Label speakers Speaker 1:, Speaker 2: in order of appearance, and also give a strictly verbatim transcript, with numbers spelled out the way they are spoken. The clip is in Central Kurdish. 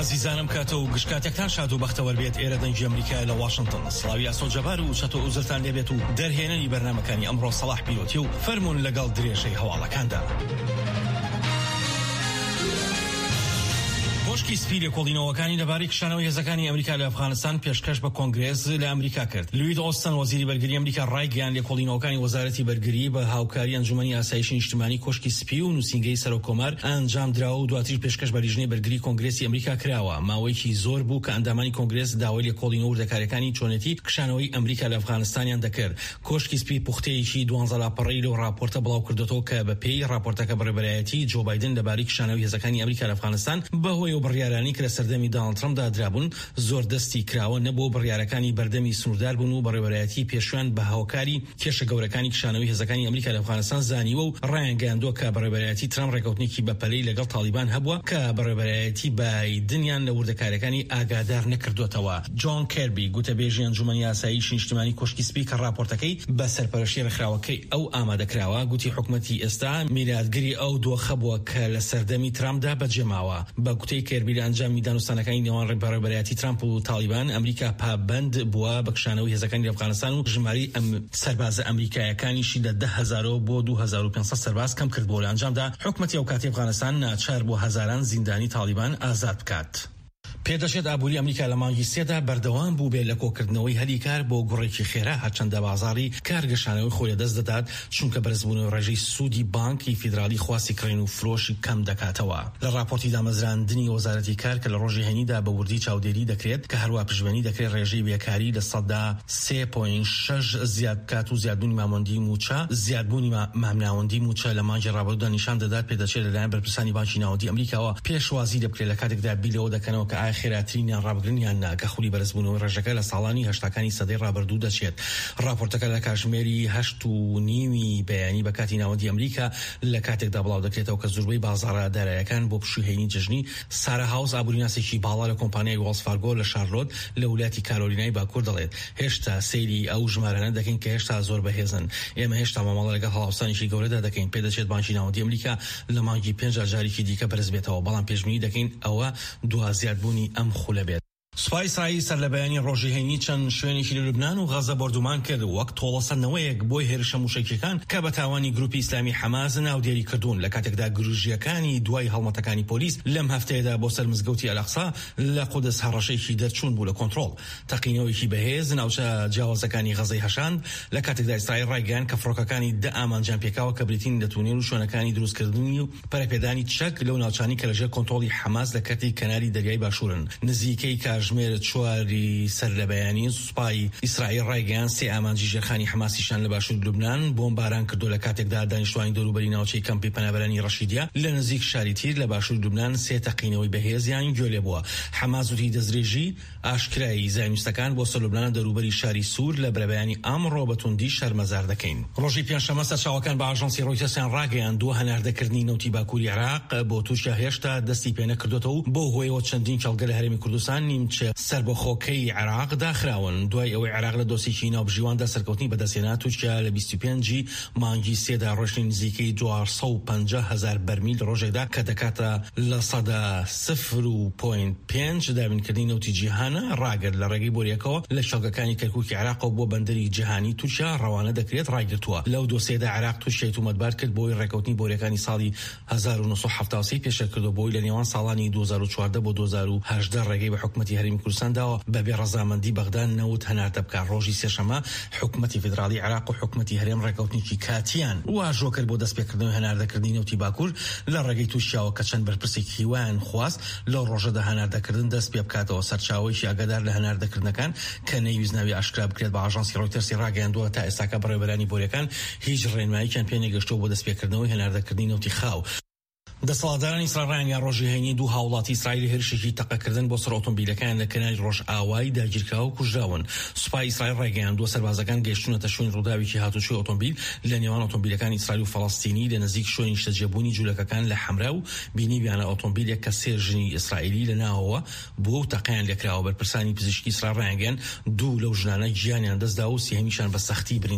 Speaker 1: عزیزانم کاتە و گشتکاتێکتان شاد و بەختەوەر بێت ئێرە دەنگی ئەمریکای لە واشنگتن. سڵاوی ئاسۆجەبار و چەتۆ و زرتان لێبێت و دەرهێنەری بەرنامەکانی ئەمڕۆ سەلاح پیرۆتی و فەرموون لەگەڵ درێژەی هەواڵەکاندا. بۆشکی سپی لێکۆڵینەوەکانی لەبارەی کشانەوەی هێزەکانی ئەمریکا لە ئەفغانستان پێشکەش بە کۆنگرێز لە ئەمریکا کرد. لوید ئۆستن وەزیری بەرگری ئەمریکا ڕایگەیاند لێکۆڵینەوەکانی وەزارەتی بەرگری بە هاوکاری ئەنجومەنی ئاسایشی نیشتیمانی کۆشکی سپی و نووسینگەی سەرۆکۆمار ئەنجام دراوە و دواتر پێشکەش بە لیژنەی بەرگری کۆنگرێسی ئەمریکا کراوە. ماوەیەکی زۆر بوو کە ئەندامانی کۆنگرێس داوای لێکۆڵینەوە وردەکاریەکانی چۆنێتی کشانەوەی ئەمریکا لە ئەفغانستانیان دەکرد. کۆشکی سپی پوختەیەکی دوانزە لاپەڕەی لەو راپۆرتە بڵاو کردوەوە کە بەپێی راپۆرتەکە بەڕێبەرایەتی جۆ بایدن لەبارەی کشانەوەی هێزەکانی ئەمریکا لە ئەفغانستان بەهۆی بڕیارانی کە سەردەمی دانڵد ترەمپدا درابوون زۆر دەستی کراوە نەبوو بڕیارەکانی بەردەمی سنووردار بوون و بەڕێوەبەرایەتی پێشوان بە هاوکاری کێشە گەورەکانی کشانەوەی هێزەکانی ئەمریکا لە ئەفغانستان زانیوە و ڕایانگەیاندووە کە بەڕێوەبەرایەتی ترەمپ ڕێکەوتنێکی بەپەلەی لەگەڵ تالیبان هەبووە کە بەڕێوەبەرایەتی بایدنیان لە وردەکاریەکانی ئاگادار نەکردوێتەوە. جۆن کێربی گوتەبێژی ئەنجومەنی ئاسایشی نیشتیمانی کۆشکی سپی کە راپۆرتەکەی بە سەرپەرشتی ڕێکخراوەکەی ئەو ئامادەکراوە گوتی حکوومەتی ئێستا میلادگری ئەو دۆخە بووە کە لە سەردەمی ترامپدا بەجێماوە. بە گوتەی کێربی لە ئەنجامی دانوستانەکانی نێوان ڕێبەرایەتی ترامپ و تالیبان ئەمریکا پابند بووە بە کشانەوەی هێزەکانی ئەفغانستان و ژماری ئەم سەربازە ئەمریکایەکانیشی لە ده هەزارەوە بۆ دوو هەزار و پێنج سەد سەرباز کەم کرد بۆ لە ئەنجامدا حکوومەتی ئەو کاتی ئەفغانستان ناچار بۆ هەزاران زیندانی تالیبان ئازاد بکات. پێدەچێت ئابووری ئەمریکا لە مانگی سێدا بەردەوام بوو بێت لە کۆکردنەوەی هەلی کار بۆ گوڕێکی خێرا هەرچەندە بازاڕی کارگەشانەوەی خۆی لەدەست دەدات چونکە بەرزبوونەوەی ڕێژەی سوودی بانکی فیدرالی خواستی کڕین و فرۆشی کەم دەکاتەوە. لە راپۆرتی دامەزراندنی وەزارەتی کار کە لە ڕۆژی هەنیدا بە وردی چاودێری دەکرێت کە هەروە پشتیوانی دەکرێت ڕێژەی بێکاری لە سەددا سێ پۆینت شەش زیاد بکات و زیادبوونی مامۆندی موچە زیادبوونی مامناوەندی موچە لە مانگی ڕابردوودا نیشان دەدات پێدەچێت لەلایەن بەرپرسانی بانکی ناوەندی ئەمریکاوە پێشوازی دەبکرێت لە کاتێکدا بیلەوە دەکەنەوە کە ئایا خێراترینیان ڕابگرنیان ناکە خولی بەرزبوونەوەی ڕێژەکە لە ساڵانی هەشتاکانی سەدەی ڕابردوو دەچێت. راپۆرتەکە لە کاتژمێری هەشت و نیمی بەیانی بە کاتی ناوەندی ئەمریکا لە کاتێکدا بڵاو دەکرێتەوە کە زۆربەی بازاڕە داراییەکان بۆ پشوهێنی جژنی سارا هاوس ئابووریناسێکی باڵا لە کۆمپانیای وەلس فارگۆ لە شارلۆت لە وڵاتی کارۆلینای باکوور دەڵێت هێشتا سەیری ئەو ژمارانە دەکەین کە هێشتا زۆر بەهێزن. ئێمە هێشتا مامەڵە لەگەڵ هەڵاوسانێکی گەورەدا دەکەین. پێدەچێت بانکی ناوەندی ئەمریکا لە مانگی پێنج جارێکی دیکە بەرز بێتەوە بەڵام پێشبینی دەکەین ئەوە دوازیادبوونی ئەم خولە بێت. سوپای ئیسرائیل سەر لە بەیانی ڕۆژی هەینی چەند شوێنێکی لە لوبنان و غەزە بەردومان کرد وەک تۆڵەسەندنەوەیەک بۆی هێرشە موشکیەکان کە بە تاوانی گروپی ئیسلامی حەماس ناودێری کردوون لە کاتێکدا گروژیەکانی دوای هەڵمەتەکانی پۆلیس لەم هەفتەیەدا بۆ سەر مزگەوتی ئەلاقسا لە قودس هەڕەشەیەکی دەرچوون بوو لە کۆنتڕۆڵ. تەقینەوەیکی بەهێز ناوچە جیاوازەکانی غەزەی هەشاند لە کاتێکدا ئیسرائیل ڕایگەیاند کە فڕۆکەکانی دە ئامانجیان پێکاوە کە بریتین لە تونێل و شوێنەکانی دروستکردنی و پەرەپێدانی چەک لەو ناوچانی کە لەژێر کۆنتڕۆڵی حەماس لە کەتی کەناری دەریای باشوورن. نزیکەی کاتژمێر چوار سەر لە بەیانی سوپای ئیسرائیل ڕایگەیاند سێ ئامانجی ژێرخانی حەماسیشان لە باشوور لوبنان بۆمباران کردو لە کاتێکدا دانیشتوانی دەوروبەری ناوچەی کەمپی پەنابەرانی ڕەشیدیە لە نزیک شاری تیر لە باشوور لوبنان سێ تەقینەوەی بەهێزیان گوێلێ بووە. حەماس وتی دەستدرێژی ئاشکرایی زانیستەکان بۆ سەرلوبنان دەوروبەری شاری سوور لە بەرەبەیانی ئەمڕۆ بەتوندی شەرمەزار دەکەین. ڕۆژی پێنجشەممە سەرچاوەکان بە ئاژانسی ڕۆیتەرسیان ڕاگەیاندووە هەناردەکردنی نەوتی باکووری عێراق بۆ تورکیا هێشتا دەستی پێ نەکردوێتەوە بۆ هۆیەوە چەندین کەڵگە لە هەرێمی کوردستان نیمچە سەربەخۆکەی عێراق داخراون. دوای ئەوەی عێراق لە دۆسێکی ناوبژیواندا سەرکەوتنی بەدەستهێنا تورکیا لە بیست و پێنجی مانگی سێدا ڕۆژنی نزیکەی دوارسە و پەنجا هەزار بەرمیل ڕۆژێکدا کە دەکاتە لە سەدا سفر و پۆینت پێنج دابینکردنی نەوتی جیهانە ڕاگرت لە ڕێگەی بۆریەکەوە لە شەڵگەکانی کەرکووکی عێراق و بۆ بەندەری جیهانی تورکیا ڕەوانە دەکرێت ڕایگرتووە. لەو دۆسێدا عێراق تووشی تۆمەتبار کرد بۆی ڕێکەوتنی بۆریەکانی ساڵی هەزار و نۆ حەفتا و سێ پێشە کردو بۆی لە نێوان ساڵانی دوو هەزار و چواردە بۆ دوو هەزار و هەژدە ڕێگەی بە حکوومەتی هەرێمی کوردستان داوە بەبێ ڕەزامەندی بەغداد نەوت هەناردە بکات. ڕۆژی سێشەمە حکوومەتی فیدرالی عێراق و حکوومەتی هەرێم ڕێکەوتنێکی کاتیان واژۆ کرد بۆ دەستپێکردنەوەی هەناردەکردنی نەوتی باکوور لە ڕێگەی تووشیاوە کە چەند بەرپرسێکی هیوایان خواست لەو ڕۆژەدا هەناردەکردن دەست پێ بکاتەوە. سەرچاوەیەکی ئاگادار لە هەناردەکردنەکان کە نەیویست ناوی ئاشکرا بکرێت بە ئاژانسی ڕۆیتەرسی ڕاگەیاندووە تا ئێستاکە بەڕێوەبەرانی بۆریەکان هیچ ڕێنمایییان پێ نەگەشتووە بۆ دەستپێکردنەوەی هەناردەکردنی نەوتی خاو. دەسەڵاتدارانی ئیسرائیل ڕۆژی هەینی دوو هاوڵاتی ئیسرائیلی هێرشێکی تەقەکردن بۆ سەر ئۆتۆمبیلەکان لە کەناری ڕۆژ ئاوایی داگیرکراوە و کوژراون. سوپای ئیسرائیل ڕایگەیاندووە سەربازەکان گەیشتونەتە شوێنی ڕووداوێکی هاتوچۆی ئۆتۆمبیل لە نێوان ئۆتۆمبیلەکانی ئیسرائیل و فەڵەستینی لە نزیک شوێنی شتەجێبوونی جوولەکەکان لە حەمرا و بینی بیانە ئۆتۆمبیلێک کە سێ ژنی ئیسرائیلی لە ناوەوە بووە و تەقەیان لێکراوە. بەرپرسانی پزیشکی ئیسرائیل ڕایگەیاند دوو لەو ژنانە گیانیان دەستدا و سێهەمیشان بە سەختی برین.